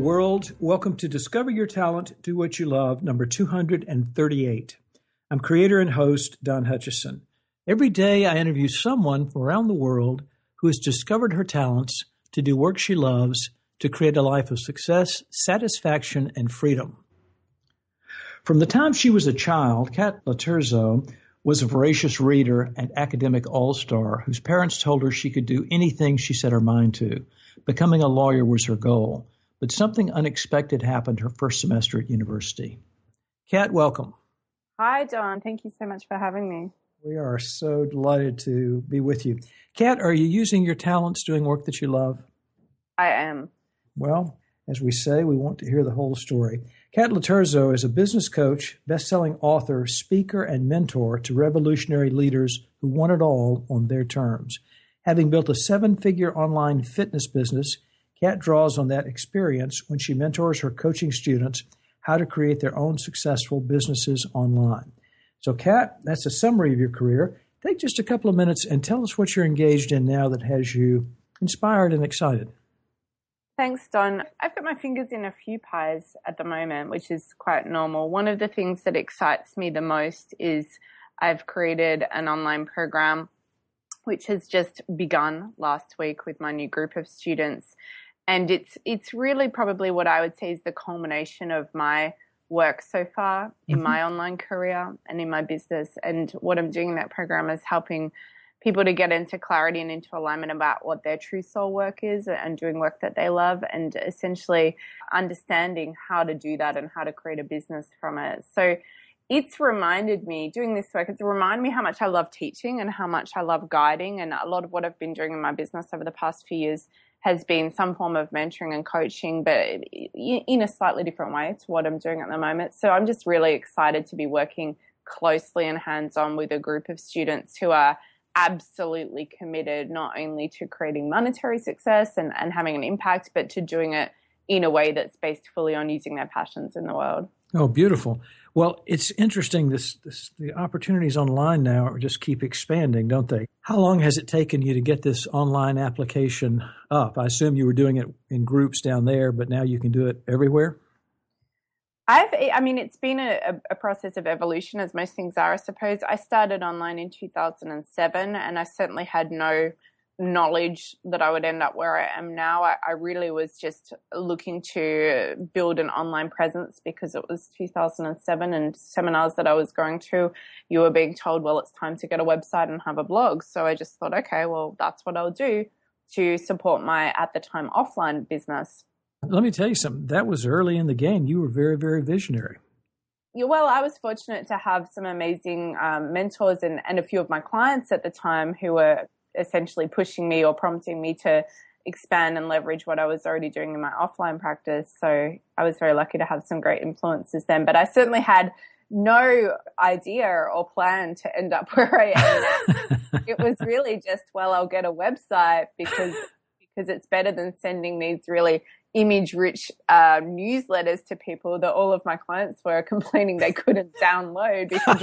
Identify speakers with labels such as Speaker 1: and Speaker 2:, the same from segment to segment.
Speaker 1: world. Welcome to Discover Your Talent, Do What You Love, number 238. I'm creator and host Don Hutchison. Every day I interview someone from around the world who has discovered her talents to do work she loves to create a life of success, satisfaction, and freedom. From the time she was a child, Kat Laterzo was a voracious reader and academic all-star whose parents told her she could do anything she set her mind to. Becoming a lawyer was her goal, but something unexpected happened her first semester at university. Kat, welcome.
Speaker 2: Hi, Don. Thank you so much for having me.
Speaker 1: We are so delighted to be with you. Kat, are you using your talents doing work that you love?
Speaker 2: I am.
Speaker 1: Well, as we say, we want to hear the whole story. Kat Laterzo is a business coach, best-selling author, speaker, and mentor to revolutionary leaders who want it all on their terms. Having built a 7-figure online fitness business, Kat draws on that experience when she mentors her coaching students how to create their own successful businesses online. So, Kat, that's a summary of your career. Take just a couple of minutes and tell us what you're engaged in now that has you inspired and excited.
Speaker 2: Thanks, Don. I've got my fingers in a few pies at the moment, which is quite normal. One of the things that excites me the most is I've created an online program which has just begun last week with my new group of students. And it's really probably what I would say is the culmination of my work so far in my online career and in my business. And what I'm doing in that program is helping people to get into clarity and into alignment about what their true soul work is and doing work that they love and essentially understanding how to do that and how to create a business from it. So it's reminded me, doing this work, it's reminded me how much I love teaching and how much I love guiding. And a lot of what I've been doing in my business over the past few years has been some form of mentoring and coaching, but in a slightly different way to what I'm doing at the moment. So I'm just really excited to be working closely and hands-on with a group of students who are absolutely committed not only to creating monetary success and having an impact, but to doing it in a way that's based fully on using their passions in the world.
Speaker 1: Oh, beautiful. Well, it's interesting. The opportunities online now just keep expanding, don't they? How long has it taken you to get this online application up? I assume you were doing it in groups down there, but now you can do it everywhere?
Speaker 2: It's been a process of evolution, as most things are, I suppose. I started online in 2007, and I certainly had no knowledge that I would end up where I am now. I really was just looking to build an online presence because it was 2007, and seminars that I was going to, you were being told, well, it's time to get a website and have a blog. So I just thought, okay, well, that's what I'll do to support my, at the time, offline business.
Speaker 1: Let me tell you something. That was early in the game. You were very, very visionary.
Speaker 2: Yeah, well, I was fortunate to have some amazing mentors and a few of my clients at the time who were essentially pushing me or prompting me to expand and leverage what I was already doing in my offline practice. So I was very lucky to have some great influences then. But I certainly had no idea or plan to end up where I am now. It was really just, well, I'll get a website because it's better than sending these really image-rich newsletters to people that all of my clients were complaining they couldn't download because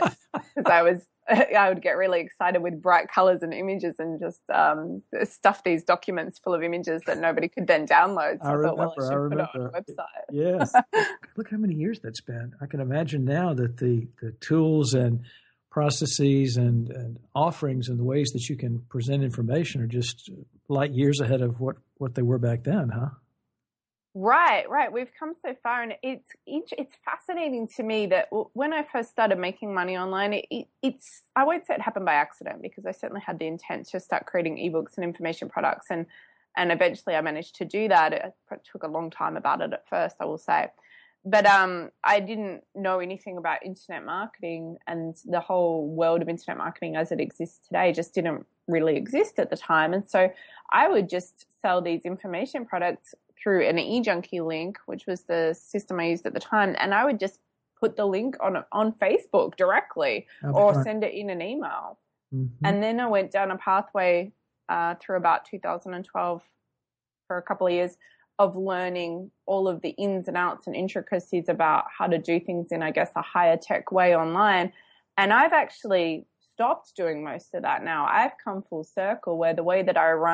Speaker 2: I would get really excited with bright colors and images and just stuff these documents full of images that nobody could then download. So I thought, well, I should put it on a website.
Speaker 1: Yes. Look how many years that's been. I can imagine now that the tools and processes and offerings and the ways that you can present information are just light years ahead of what they were back then, huh?
Speaker 2: Right. We've come so far, and it's fascinating to me that when I first started making money online, it's I won't say it happened by accident because I certainly had the intent to start creating ebooks and information products, and eventually I managed to do that. It took a long time about it at first, I will say. But I didn't know anything about internet marketing, and the whole world of internet marketing as it exists today just didn't really exist at the time. And so I would just sell these information products through an eJunkie link, which was the system I used at the time, and I would just put the link on Facebook directly or send it in an email. Mm-hmm. And then I went down a pathway through about 2012 for a couple of years of learning all of the ins and outs and intricacies about how to do things in, I guess, a higher tech way online. And I've actually stopped doing most of that now. I've come full circle where the way that I run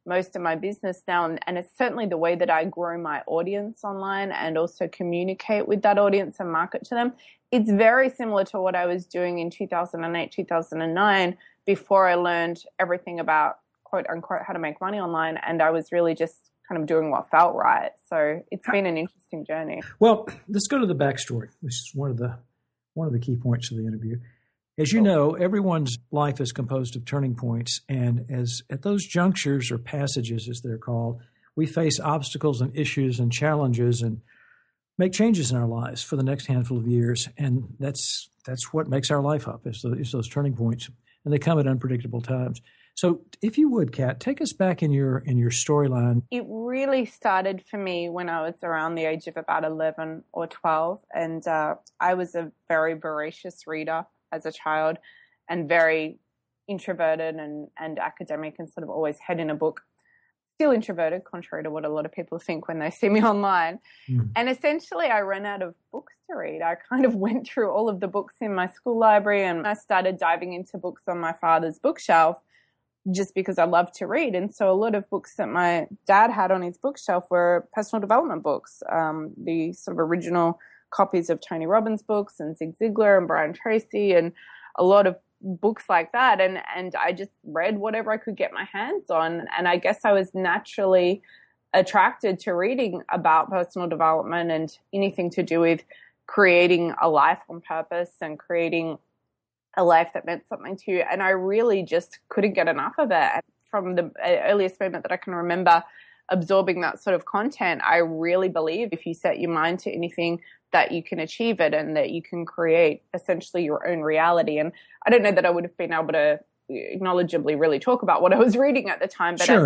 Speaker 2: most of my business now. And it's certainly the way that I grow my audience online and also communicate with that audience and market to them. It's very similar to what I was doing in 2008, 2009, before I learned everything about, quote unquote, how to make money online. And I was really just kind of doing what felt right. So it's been an interesting journey.
Speaker 1: Well, let's go to the backstory, which is one of the key points of the interview. As you know, everyone's life is composed of turning points, and as at those junctures or passages, as they're called, we face obstacles and issues and challenges and make changes in our lives for the next handful of years, and that's what makes our life up, is those turning points, and they come at unpredictable times. So, if you would, Kat, take us back in your storyline.
Speaker 2: It really started for me when I was around the age of about 11 or 12, and I was a very voracious reader as a child, and very introverted and academic, and sort of always head in a book. Still introverted, contrary to what a lot of people think when they see me online. And essentially I ran out of books to read. I kind of went through all of the books in my school library, and I started diving into books on my father's bookshelf just because I love to read. And so a lot of books that my dad had on his bookshelf were personal development books, the sort of original copies of Tony Robbins books and Zig Ziglar and Brian Tracy, and a lot of books like that. And I just read whatever I could get my hands on. And I guess I was naturally attracted to reading about personal development and anything to do with creating a life on purpose and creating a life that meant something to you. And I really just couldn't get enough of it. And from the earliest moment that I can remember absorbing that sort of content, I really believe if you set your mind to anything, that you can achieve it and that you can create essentially your own reality. And I don't know that I would have been able to acknowledgeably really talk about what I was reading at the time, but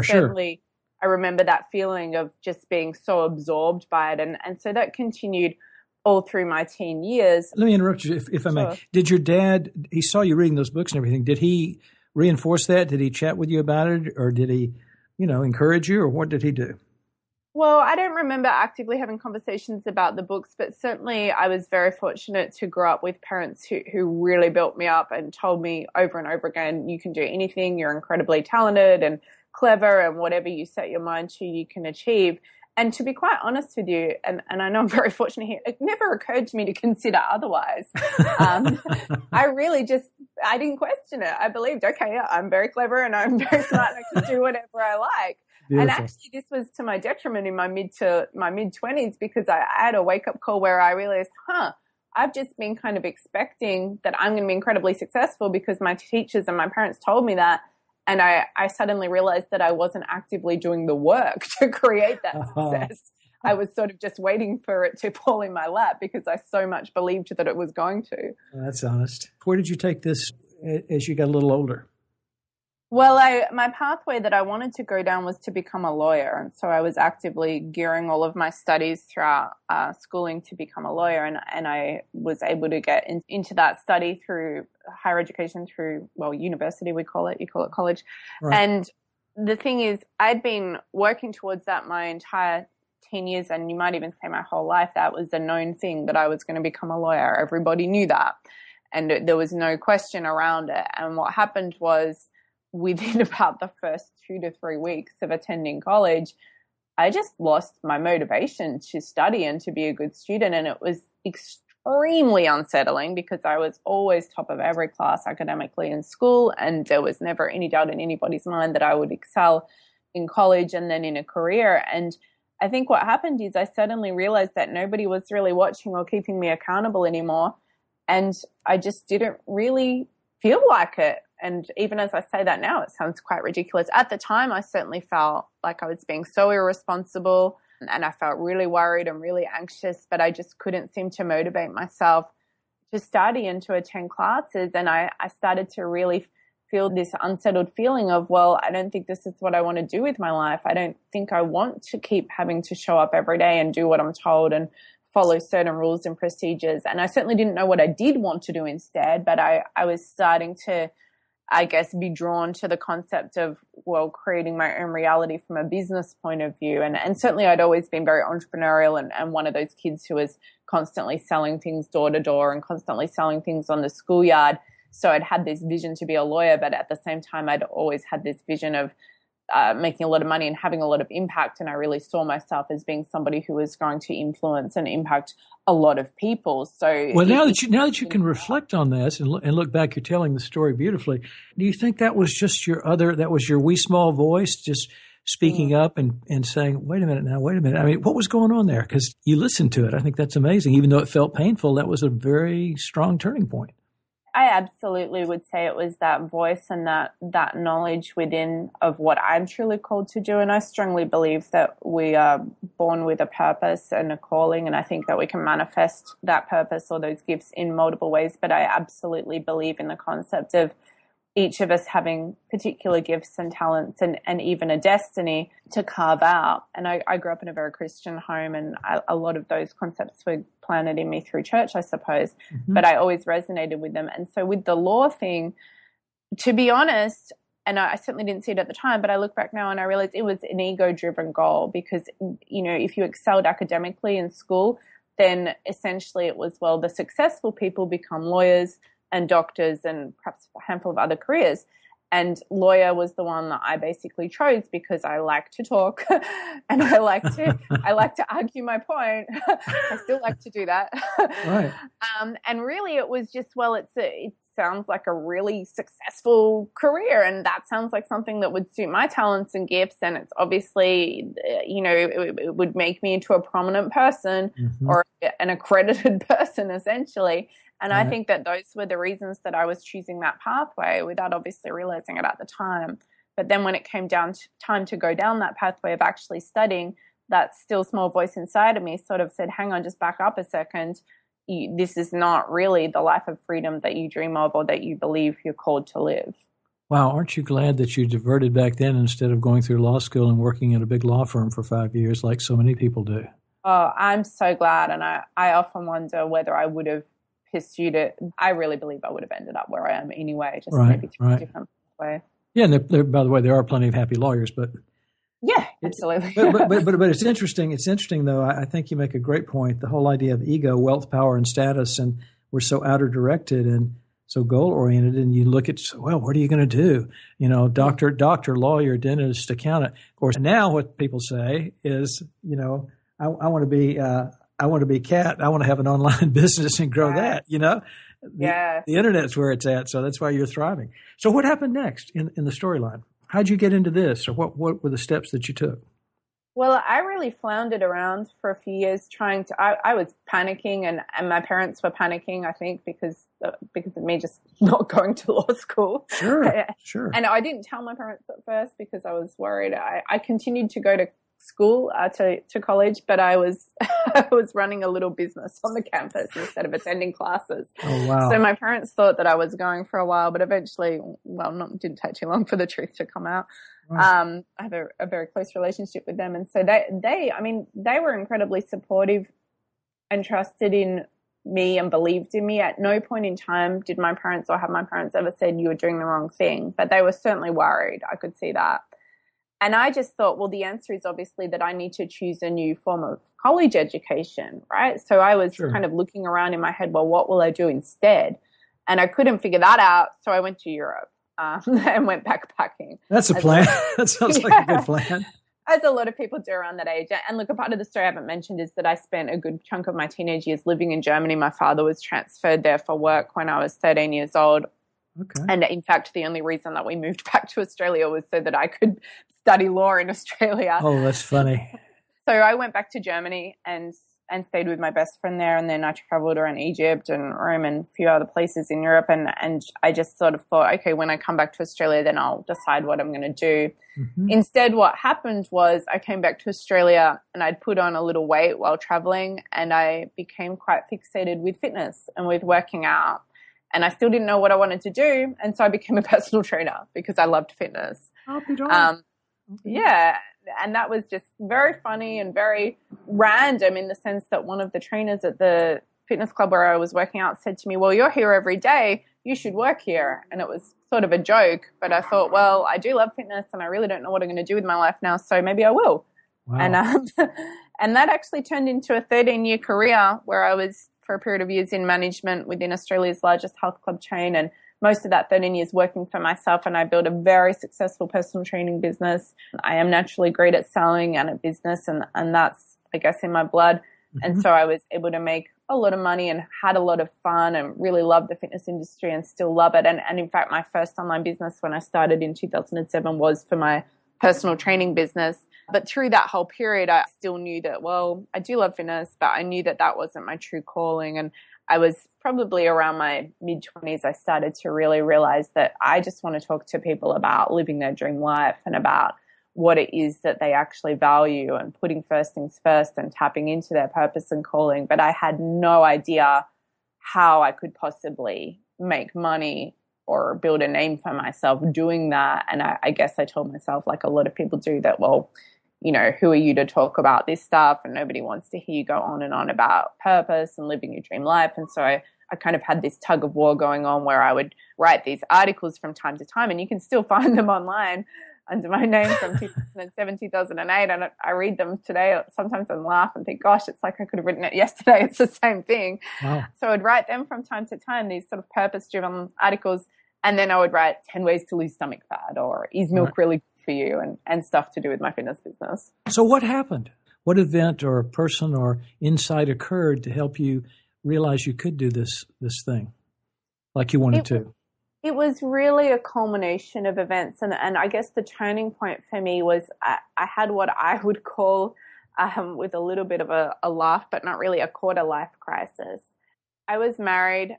Speaker 2: I remember that feeling of just being so absorbed by it. And so that continued all through my teen years.
Speaker 1: Let me interrupt you, if I may. Did your dad, he saw you reading those books and everything, did he reinforce that? Did he chat with you about it? Or did he, encourage you? Or what did he do?
Speaker 2: Well, I don't remember actively having conversations about the books, but certainly I was very fortunate to grow up with parents who really built me up and told me over and over again, you can do anything, you're incredibly talented and clever, and whatever you set your mind to, you can achieve. And to be quite honest with you, and I know I'm very fortunate here, it never occurred to me to consider otherwise. I didn't question it. I believed, okay, yeah, I'm very clever and I'm very smart and I can do whatever I like. Beautiful. And actually this was to my detriment in my mid-20s, because I had a wake-up call where I realized, I've just been kind of expecting that I'm going to be incredibly successful because my teachers and my parents told me that. And I suddenly realized that I wasn't actively doing the work to create that success. I was sort of just waiting for it to fall in my lap because I so much believed that it was going to.
Speaker 1: Well, that's honest. Where did you take this as you got a little older?
Speaker 2: Well, my pathway that I wanted to go down was to become a lawyer. And so I was actively gearing all of my studies throughout schooling to become a lawyer. And I was able to get into that study through higher education, through, university, we call it. You call it college. Right. And the thing is, I'd been working towards that my entire teen years, and you might even say my whole life. That was a known thing that I was going to become a lawyer. Everybody knew that. And there was no question around it. And what happened was, within about the first 2 to 3 weeks of attending college, I just lost my motivation to study and to be a good student. And it was extremely unsettling because I was always top of every class academically in school. And there was never any doubt in anybody's mind that I would excel in college and then in a career. And I think what happened is I suddenly realized that nobody was really watching or keeping me accountable anymore. And I just didn't really feel like it. And even as I say that now, it sounds quite ridiculous. At the time, I certainly felt like I was being so irresponsible, and I felt really worried and really anxious, but I just couldn't seem to motivate myself to study and to attend classes. And I started to really feel this unsettled feeling of, I don't think this is what I want to do with my life. I don't think I want to keep having to show up every day and do what I'm told and follow certain rules and procedures. And I certainly didn't know what I did want to do instead, but I was starting to, I guess, be drawn to the concept of, creating my own reality from a business point of view. And certainly I'd always been very entrepreneurial and one of those kids who was constantly selling things door to door and constantly selling things on the schoolyard. So I'd had this vision to be a lawyer, but at the same time, I'd always had this vision of making a lot of money and having a lot of impact. And I really saw myself as being somebody who was going to influence and impact a lot of people. So,
Speaker 1: well, now that you can reflect on this and look back, you're telling the story beautifully. Do you think that was just that was your wee small voice just speaking up and saying, wait a minute. I mean, what was going on there? Because you listened to it. I think that's amazing. Even though it felt painful, that was a very strong turning point.
Speaker 2: I absolutely would say it was that voice and that knowledge within of what I'm truly called to do. And I strongly believe that we are born with a purpose and a calling. And I think that we can manifest that purpose or those gifts in multiple ways. But I absolutely believe in the concept of each of us having particular gifts and talents and even a destiny to carve out. And I grew up in a very Christian home, and a lot of those concepts were planted in me through church, I suppose, but I always resonated with them. And so with the law thing, to be honest, and I certainly didn't see it at the time, but I look back now and I realized it was an ego-driven goal because, you know, if you excelled academically in school, then essentially it was, well, the successful people become lawyers and doctors and perhaps a handful of other careers. And lawyer was the one that I basically chose because I like to talk and I like to argue my point. I still like to do that.
Speaker 1: Right.
Speaker 2: And really it was just, well, it sounds like a really successful career, and that sounds like something that would suit my talents and gifts. And it's obviously, you know, it would make me into a prominent person or an accredited person essentially. And I think that those were the reasons that I was choosing that pathway without obviously realizing it at the time. But then when it came down to time to go down that pathway of actually studying, that still small voice inside of me sort of said, hang on, just back up a second. This is not really the life of freedom that you dream of or that you believe you're called to live.
Speaker 1: Wow. Aren't you glad that you diverted back then instead of going through law school and working at a big law firm for 5 years like so many people do?
Speaker 2: Oh, I'm so glad. And I often wonder whether I would have pursued it. I really believe I would have ended up where I am anyway, just maybe through a different way.
Speaker 1: Yeah, and by the way, there are plenty of happy lawyers, but
Speaker 2: yeah, absolutely.
Speaker 1: but it's interesting. It's interesting, though. I think you make a great point. The whole idea of ego, wealth, power, and status, and we're so outer directed and so goal oriented. And you look at, well, what are you going to do? You know, doctor, lawyer, dentist, accountant. Of course, now what people say is, you know, I want to be. I want to be Kat. I want to have an online business and grow that, you know? The internet's where it's at, so that's why you're thriving. So what happened next in the storyline? How'd you get into this, or what were the steps that you took?
Speaker 2: Well, I really floundered around for a few years trying to, I was panicking and my parents were panicking, I think, because of me just not going to law school.
Speaker 1: Sure.
Speaker 2: And I didn't tell my parents at first because I was worried. I continued to go to school to college, but I was running a little business on the campus instead of attending classes.
Speaker 1: Oh, wow.
Speaker 2: So my parents thought that I was going for a while, but eventually, didn't take too long for the truth to come out. Right. I have a very close relationship with them, and so they were incredibly supportive and trusted in me and believed in me. At no point in time did my parents or have my parents ever said you were doing the wrong thing, but they were certainly worried. I could see that. And I just thought, well, the answer is obviously that I need to choose a new form of college education, right? So I was kind of looking around in my head, well, what will I do instead? And I couldn't figure that out. So I went to Europe and went backpacking.
Speaker 1: That's a plan. That sounds like a good plan.
Speaker 2: As a lot of people do around that age. And look, a part of the story I haven't mentioned is that I spent a good chunk of my teenage years living in Germany. My father was transferred there for work when I was 13 years old.
Speaker 1: Okay.
Speaker 2: And in fact, the only reason that we moved back to Australia was so that I could study law in Australia.
Speaker 1: Oh, that's funny.
Speaker 2: So I went back to Germany and stayed with my best friend there. And then I traveled around Egypt and Rome and a few other places in Europe. And I just sort of thought, okay, when I come back to Australia, then I'll decide what I'm going to do. Mm-hmm. Instead, what happened was I came back to Australia and I'd put on a little weight while traveling, and I became quite fixated with fitness and with working out. And I still didn't know what I wanted to do. And so I became a personal trainer because I loved fitness. Yeah. And that was just very funny and very random in the sense that one of the trainers at the fitness club where I was working out said to me, well, you're here every day. You should work here. And it was sort of a joke. But I thought, well, I do love fitness and I really don't know what I'm going to do with my life now. So maybe I will. Wow. And that actually turned into a 13-year career where I was for a period of years in management within Australia's largest health club chain and most of that 13 years working for myself, and I built a very successful personal training business. I am naturally great at selling and at business, and that's, I guess, in my blood. And so I was able to make a lot of money and had a lot of fun and really loved the fitness industry and still love it. And in fact, my first online business when I started in 2007 was for my personal training business. But through that whole period, I still knew that, well, I do love fitness, but I knew that that wasn't my true calling. And I was probably around my mid-20s, I started to really realize that I just want to talk to people about living their dream life and about what it is that they actually value and putting first things first and tapping into their purpose and calling. But I had no idea how I could possibly make money or build a name for myself doing that. And I guess I told myself, like a lot of people do, that, well, you know, who are you to talk about this stuff? And nobody wants to hear you go on and on about purpose and living your dream life. And so I kind of had this tug of war going on where I would write these articles from time to time, and you can still find them online under my name from 2007, 2008. And I read them today sometimes and laugh and think, gosh, it's like I could have written it yesterday. It's the same thing.
Speaker 1: Wow.
Speaker 2: So I'd write them from time to time, these sort of purpose-driven articles. And then I would write 10 ways to lose stomach fat, or is milk really good for you, and stuff to do with my fitness business.
Speaker 1: So what happened? What event or person or insight occurred to help you realize you could do this thing like you wanted to?
Speaker 2: It was really a culmination of events. And I guess the turning point for me was I had what I would call, with a little bit of a laugh, but not really, a quarter life crisis. I was married,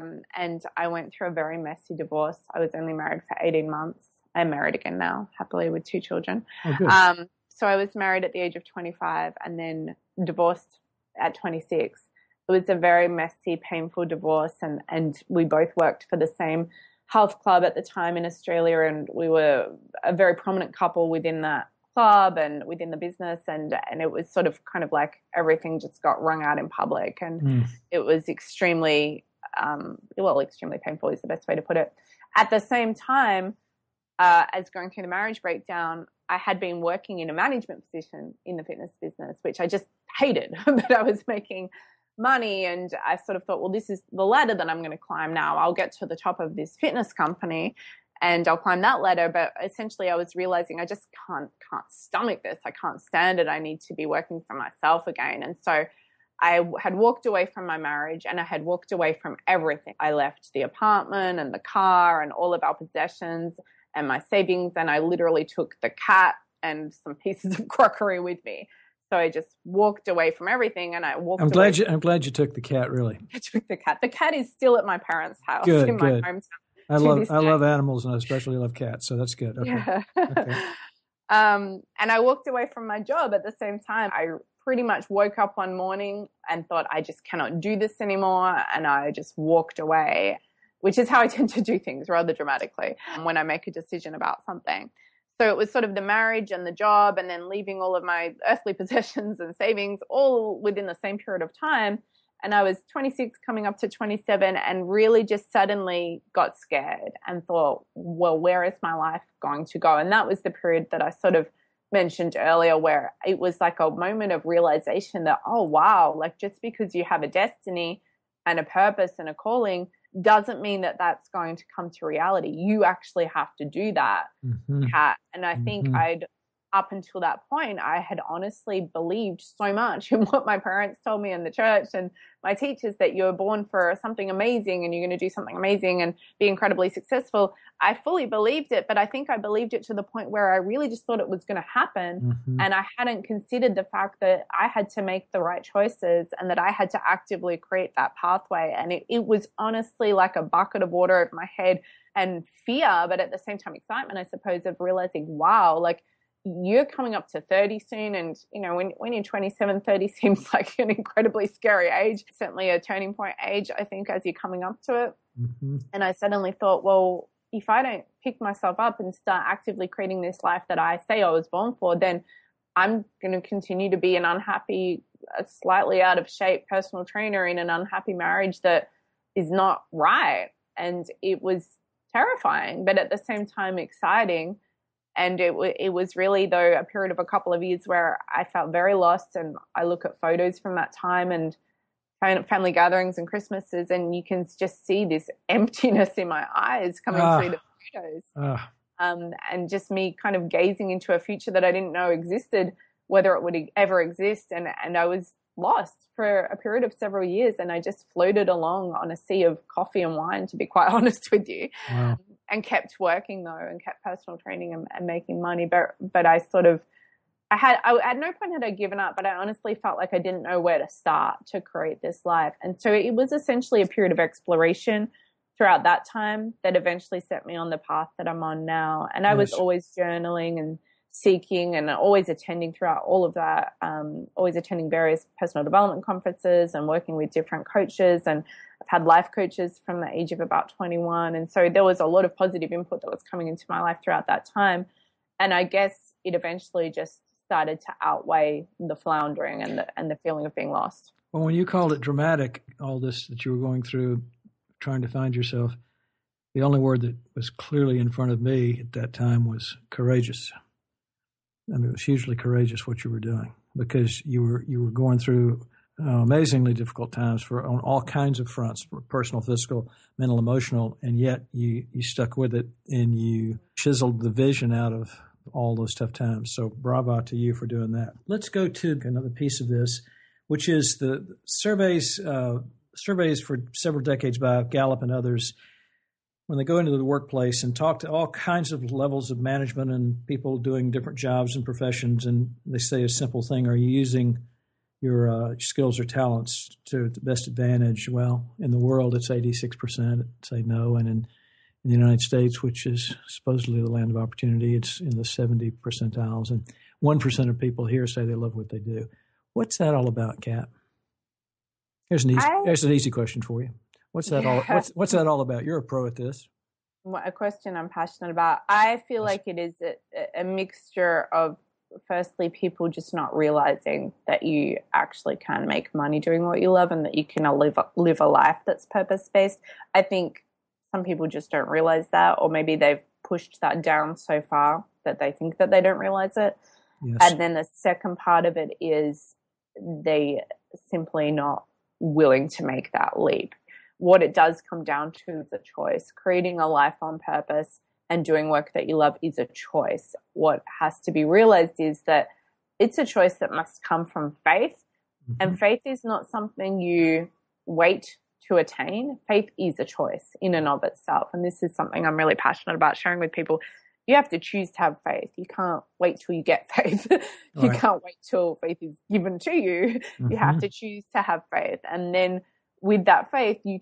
Speaker 2: and I went through a very messy divorce. I was only married for 18 months. I'm married again now, happily, with 2 children.
Speaker 1: Oh, good.
Speaker 2: So I was married at the age of 25 and then divorced at 26. It was a very messy, painful divorce, and we both worked for the same health club at the time in Australia, and we were a very prominent couple within that club and within the business, and it was sort of kind of like everything just got wrung out in public, and it was extremely painful is the best way to put it. At the same time, as going through the marriage breakdown, I had been working in a management position in the fitness business, which I just hated, but I was making money, and I sort of thought, well, this is the ladder that I'm going to climb now. I'll get to the top of this fitness company and I'll climb that ladder. But essentially I was realizing I just can't stomach this. I can't stand it. I need to be working for myself again. And so I had walked away from my marriage, and I had walked away from everything. I left the apartment and the car and all of our possessions and my savings, and I literally took the cat and some pieces of crockery with me. So I just walked away from everything, and I walked away.
Speaker 1: I'm glad you took the cat, really.
Speaker 2: I took the cat. The cat is still at my parents' house in my hometown.
Speaker 1: I love animals, and I especially love cats, so that's good. Okay.
Speaker 2: Yeah.
Speaker 1: Okay.
Speaker 2: And I walked away from my job at the same time. I pretty much woke up one morning and thought, I just cannot do this anymore, and I just walked away, which is how I tend to do things rather dramatically when I make a decision about something. So it was sort of the marriage and the job, and then leaving all of my earthly possessions and savings all within the same period of time. And I was 26 coming up to 27, and really just suddenly got scared and thought, well, where is my life going to go? And that was the period that I sort of mentioned earlier, where it was like a moment of realization that, oh, wow, like just because you have a destiny and a purpose and a calling doesn't mean that that's going to come to reality. You actually have to do that, Kat. And I think up until that point, I had honestly believed so much in what my parents told me in the church and my teachers, that you're born for something amazing and you're going to do something amazing and be incredibly successful. I fully believed it, but I think I believed it to the point where I really just thought it was going to happen. And I hadn't considered the fact that I had to make the right choices and that I had to actively create that pathway. And it was honestly like a bucket of water over my head, and fear, but at the same time excitement, I suppose, of realizing, wow, like, you're coming up to 30 soon. And, you know, when you're 27, 30 seems like an incredibly scary age, certainly a turning point age, I think, as you're coming up to it. And I suddenly thought, well, if I don't pick myself up and start actively creating this life that I say I was born for, then I'm going to continue to be an unhappy, slightly out of shape personal trainer in an unhappy marriage that is not right. And it was terrifying, but at the same time exciting. And it was really, though, a period of a couple of years where I felt very lost. And I look at photos from that time and family gatherings and Christmases, and you can just see this emptiness in my eyes coming through the photos. And just me kind of gazing into a future that I didn't know existed, whether it would ever exist. And I was lost for a period of several years, and I just floated along on a sea of coffee and wine, to be quite honest with you.
Speaker 1: Wow.
Speaker 2: And kept working though, and kept personal training and making money. But I sort of, at no point had I given up, but I honestly felt like I didn't know where to start to create this life. And so it was essentially a period of exploration throughout that time that eventually set me on the path that I'm on now. And I was always journaling and seeking and always attending throughout all of that, always attending various personal development conferences and working with different coaches. And I've had life coaches from the age of about 21. And so there was a lot of positive input that was coming into my life throughout that time. And I guess it eventually just started to outweigh the floundering and the feeling of being lost.
Speaker 1: Well, when you called it dramatic, all this that you were going through, trying to find yourself, the only word that was clearly in front of me at that time was courageous. I mean, it was hugely courageous what you were doing, because you were going through amazingly difficult times on all kinds of fronts, personal, physical, mental, emotional, and yet you stuck with it and you chiseled the vision out of all those tough times. So bravo to you for doing that. Let's go to another piece of this, which is the surveys for several decades by Gallup and others, when they go into the workplace and talk to all kinds of levels of management and people doing different jobs and professions, and they say a simple thing: are you using your skills or talents to the best advantage? Well, in the world, it's 86% say no, and in the United States, which is supposedly the land of opportunity, it's in the 70 percentiles, and 1% of people here say they love what they do. What's that all about, Kat? Here's an easy question for you. What's that all? What's that all about? You're a pro at this.
Speaker 2: A question I'm passionate about. I feel like it is a mixture of, firstly, people just not realizing that you actually can make money doing what you love and that you can live a life that's purpose-based. I think some people just don't realize that, or maybe they've pushed that down so far that they think that they don't realize it. Yes. And then the second part of it is they simply not willing to make that leap. What it does come down to is a choice. Creating a life on purpose and doing work that you love is a choice. What has to be realized is that it's a choice that must come from faith. Mm-hmm. And faith is not something you wait to attain. Faith is a choice in and of itself. And this is something I'm really passionate about sharing with people. You have to choose to have faith. You can't wait till you get faith. You can't wait till faith is given to you. Mm-hmm. You have to choose to have faith. And then with that faith, you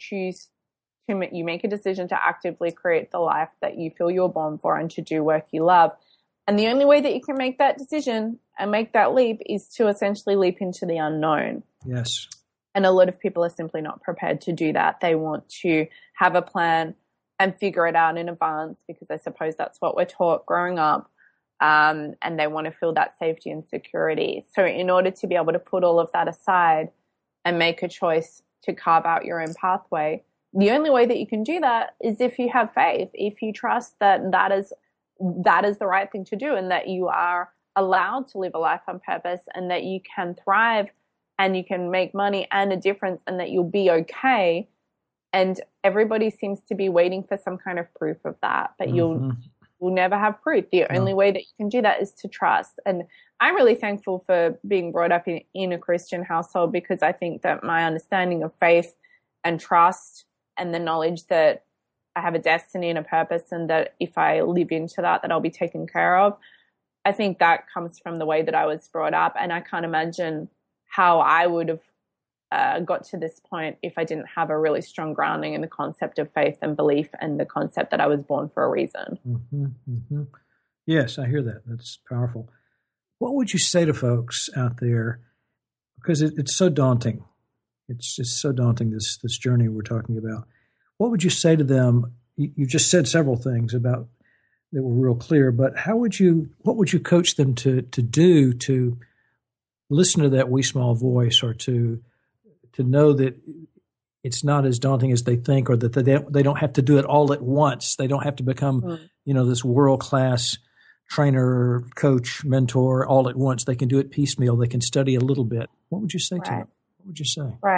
Speaker 2: make a decision to actively create the life that you feel you're born for and to do work you love. And the only way that you can make that decision and make that leap is to essentially leap into the unknown.
Speaker 1: Yes.
Speaker 2: And a lot of people are simply not prepared to do that. They want to have a plan and figure it out in advance, because I suppose that's what we're taught growing up. And they want to feel that safety and security. So in order to be able to put all of that aside and make a choice to carve out your own pathway, the only way that you can do that is if you have faith, if you trust that is the right thing to do, and that you are allowed to live a life on purpose, and that you can thrive and you can make money and a difference, and that you'll be okay. And everybody seems to be waiting for some kind of proof of that, but you'll never have proof. The only way that you can do that is to trust. And I'm really thankful for being brought up in a Christian household, because I think that my understanding of faith and trust and the knowledge that I have a destiny and a purpose, and that if I live into that I'll be taken care of, I think that comes from the way that I was brought up. And I can't imagine how I would have got to this point if I didn't have a really strong grounding in the concept of faith and belief, and the concept that I was born for a reason.
Speaker 1: Mm-hmm, mm-hmm. Yes, I hear that. That's powerful. What would you say to folks out there? Because it's so daunting. It's so daunting, this journey we're talking about. What would you say to them? You just said several things about that were real clear, but what would you coach them to do to listen to that wee small voice, or to know that it's not as daunting as they think, or that they don't have to do it all at once. They don't have to become, this world-class trainer, coach, mentor all at once. They can do it piecemeal. They can study a little bit. What would you say to them? What would you say?
Speaker 2: Right.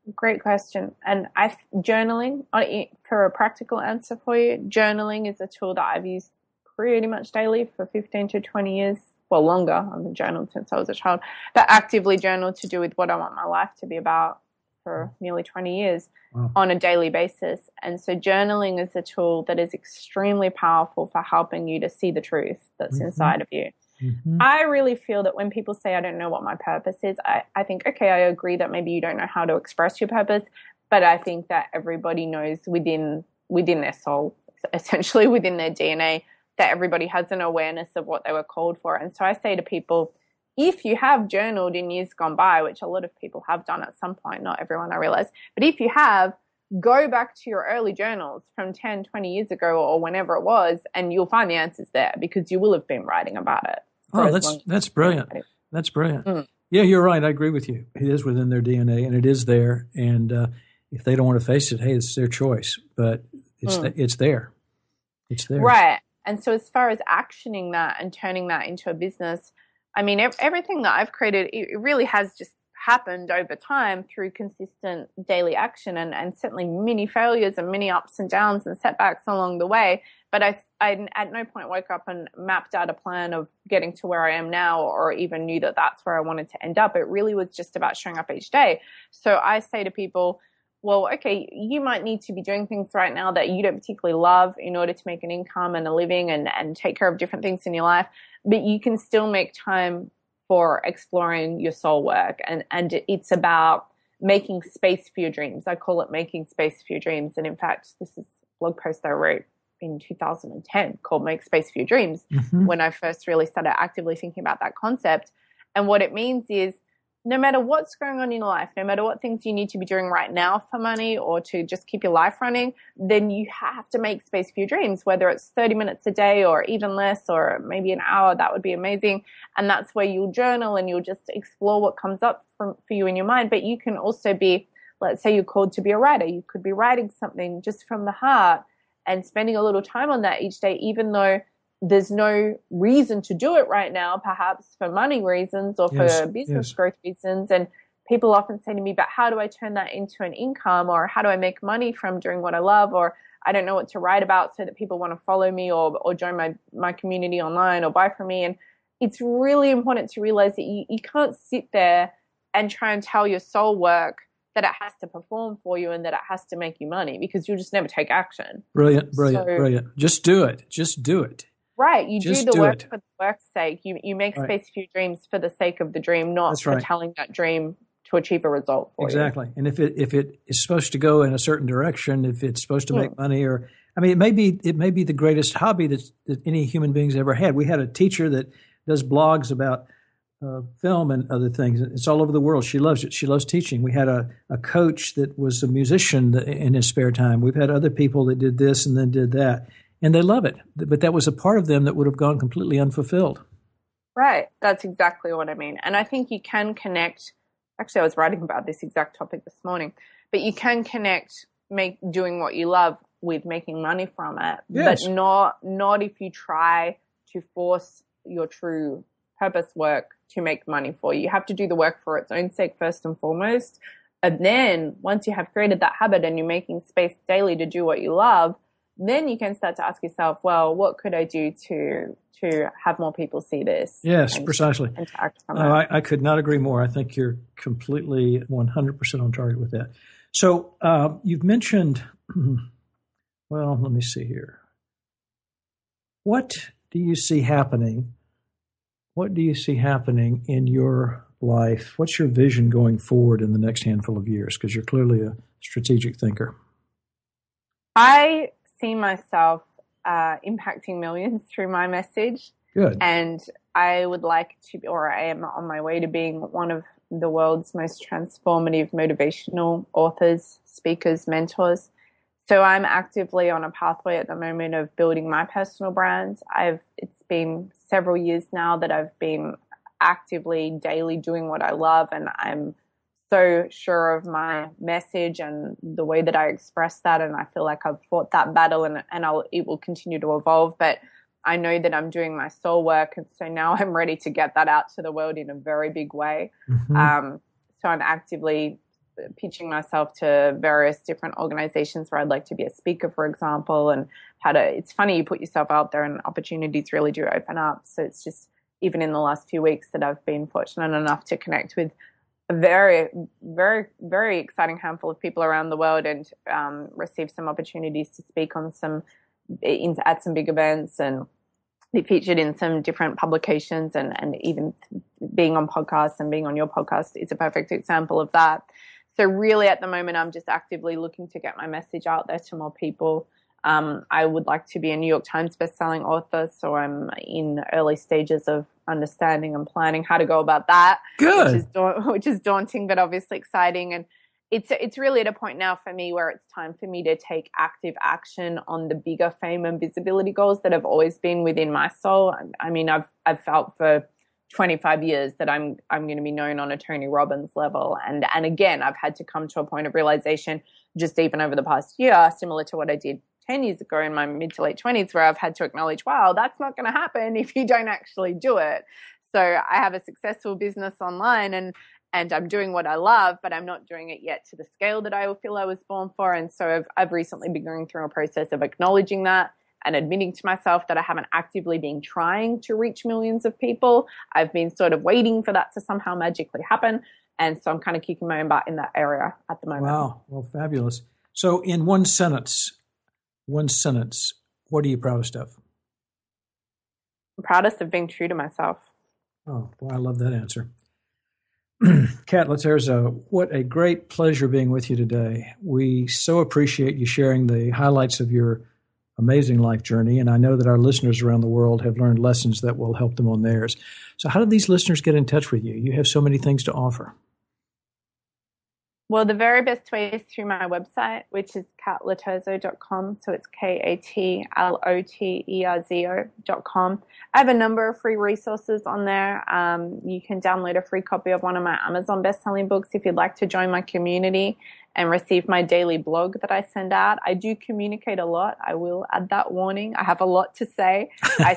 Speaker 2: Great question. And journaling, for a practical answer for you, journaling is a tool that I've used pretty much daily for 15 to 20 years. Well, longer. I've been journaled since I was a child, but actively journal to do with what I want my life to be about for nearly 20 years on a daily basis. And so journaling is a tool that is extremely powerful for helping you to see the truth that's inside of you. I really feel that when people say, I don't know what my purpose is, I think, okay, I agree that maybe you don't know how to express your purpose, but I think that everybody knows within their soul, essentially within their DNA, that everybody has an awareness of what they were called for. And so I say to people, if you have journaled in years gone by, which a lot of people have done at some point, not everyone, I realize, but if you have, go back to your early journals from 10, 20 years ago or whenever it was, and you'll find the answers there because you will have been writing about it.
Speaker 1: Oh, that's brilliant. That's brilliant. Yeah, you're right. I agree with you. It is within their DNA, and it is there. And if they don't want to face it, hey, it's their choice. But it's there. It's there.
Speaker 2: Right. And so as far as actioning that and turning that into a business, I mean, everything that I've created, it really has just happened over time through consistent daily action and certainly many failures and many ups and downs and setbacks along the way. But I at no point woke up and mapped out a plan of getting to where I am now or even knew that that's where I wanted to end up. It really was just about showing up each day. So I say to people, well, okay, you might need to be doing things right now that you don't particularly love in order to make an income and a living and take care of different things in your life, but you can still make time for exploring your soul work. And it's about making space for your dreams. I call it making space for your dreams. And in fact, this is a blog post I wrote in 2010 called Make Space for Your Dreams when I first really started actively thinking about that concept. And what it means is no matter what's going on in your life, no matter what things you need to be doing right now for money or to just keep your life running, then you have to make space for your dreams, whether it's 30 minutes a day or even less or maybe an hour. That would be amazing. And that's where you'll journal and you'll just explore what comes up for you in your mind. But you can also be, let's say you're called to be a writer. You could be writing something just from the heart and spending a little time on that each day, even though there's no reason to do it right now, perhaps for money reasons or for business growth reasons. And people often say to me, but how do I turn that into an income, or how do I make money from doing what I love, or I don't know what to write about so that people want to follow me or join my community online or buy from me. And it's really important to realize that you can't sit there and try and tell your soul work that it has to perform for you and that it has to make you money, because you'll just never take action.
Speaker 1: Brilliant. Just do it.
Speaker 2: Right. You do the work for the work's sake. You make space for your dreams for the sake of the dream, not for telling that dream to achieve a result for you.
Speaker 1: Exactly. And if it is supposed to go in a certain direction, if it's supposed to make money, or I mean, it may be the greatest hobby that any human being's ever had. We had a teacher that does blogs about film and other things. It's all over the world. She loves it. She loves teaching. We had a coach that was a musician in his spare time. We've had other people that did this and then did that. And they love it. But that was a part of them that would have gone completely unfulfilled.
Speaker 2: Right. That's exactly what I mean. And I think you can connect. Actually, I was writing about this exact topic this morning. But you can connect doing what you love with making money from it.
Speaker 1: Yes.
Speaker 2: But not if you try to force your true purpose work to make money for you. You have to do the work for its own sake first and foremost. And then once you have created that habit and you're making space daily to do what you love, then you can start to ask yourself, well, what could I do to have more people see this?
Speaker 1: Yes, precisely.
Speaker 2: And to act from that.
Speaker 1: I could not agree more. I think you're completely 100% on target with that. So you've mentioned, well, let me see here. What do you see happening? What do you see happening in your life? What's your vision going forward in the next handful of years? Because you're clearly a strategic thinker.
Speaker 2: I see myself impacting millions through my message.
Speaker 1: Good.
Speaker 2: And I would like to, or I am on my way to being one of the world's most transformative motivational authors, speakers, mentors. So I'm actively on a pathway at the moment of building my personal brand. It's been several years now that I've been actively daily doing what I love, and I'm so sure of my message and the way that I express that, and I feel like I've fought that battle, and it will continue to evolve. But I know that I'm doing my soul work, and so now I'm ready to get that out to the world in a very big way. So I'm actively pitching myself to various different organizations where I'd like to be a speaker, for example, and it's funny, you put yourself out there and opportunities really do open up. So it's just, even in the last few weeks that I've been fortunate enough to connect with a very, very, very exciting handful of people around the world and receive some opportunities to speak on at some big events and be featured in some different publications, and even being on podcasts, and being on your podcast is a perfect example of that. So really at the moment, I'm just actively looking to get my message out there to more people. I would like to be a New York Times bestselling author, so I'm in early stages of understanding and planning how to go about that.
Speaker 1: Good.
Speaker 2: Which is daunting, but obviously exciting. And it's really at a point now for me where it's time for me to take active action on the bigger fame and visibility goals that have always been within my soul. I mean, I've felt for 25 years that I'm going to be known on a Tony Robbins level. And again, I've had to come to a point of realization just even over the past year, similar to what I did 10 years ago in my mid to late 20s, where I've had to acknowledge, wow, that's not going to happen if you don't actually do it. So I have a successful business online and I'm doing what I love, but I'm not doing it yet to the scale that I feel I was born for. And so I've recently been going through a process of acknowledging that and admitting to myself that I haven't actively been trying to reach millions of people. I've been sort of waiting for that to somehow magically happen. And so I'm kind of kicking my own butt in that area at the moment.
Speaker 1: Wow. Well, fabulous. So in one sentence, what are you proudest of?
Speaker 2: I'm proudest of being true to myself.
Speaker 1: Oh, well, I love that answer. Kat Laterza, what a great pleasure being with you today. We so appreciate you sharing the highlights of your amazing life journey, and I know that our listeners around the world have learned lessons that will help them on theirs. So how do these listeners get in touch with you? You have so many things to offer.
Speaker 2: Well, the very best way is through my website, which is katlaterzo.com. So it's KATLOTERZO.com. I have a number of free resources on there. You can download a free copy of one of my Amazon best-selling books if you'd like to join my community and receive my daily blog that I send out. I do communicate a lot. I will add that warning. I have a lot to say. I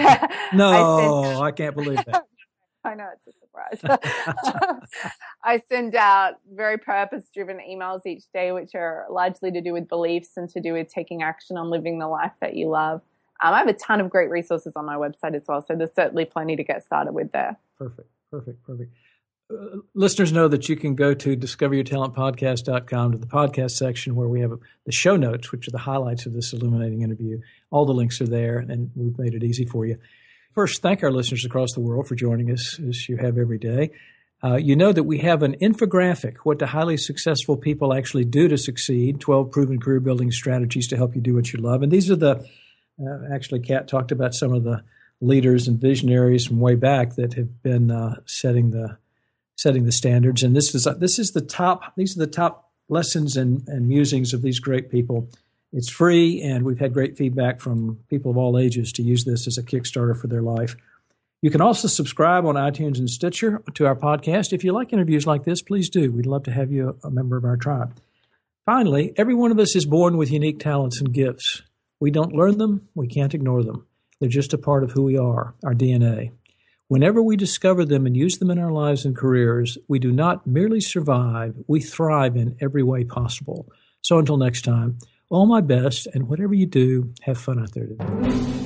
Speaker 1: can't believe that.
Speaker 2: I know, it's a surprise. I send out very purpose-driven emails each day, which are largely to do with beliefs and to do with taking action on living the life that you love. I have a ton of great resources on my website as well, so there's certainly plenty to get started with there.
Speaker 1: Perfect. Listeners know that you can go to discoveryourtalentpodcast.com to the podcast section where we have the show notes, which are the highlights of this illuminating interview. All the links are there, and we've made it easy for you. First, thank our listeners across the world for joining us, as you have every day. You know that we have an infographic, what do highly successful people actually do to succeed, 12 proven career-building strategies to help you do what you love. And these are actually, Kat talked about some of the leaders and visionaries from way back that have been setting the standards. And these are the top lessons and musings of these great people. It's free, and we've had great feedback from people of all ages to use this as a Kickstarter for their life. You can also subscribe on iTunes and Stitcher to our podcast. If you like interviews like this, please do. We'd love to have you a member of our tribe. Finally, every one of us is born with unique talents and gifts. We don't learn them. We can't ignore them. They're just a part of who we are, our DNA. Whenever we discover them and use them in our lives and careers, we do not merely survive, we thrive in every way possible. So until next time, all my best, and whatever you do, have fun out there today.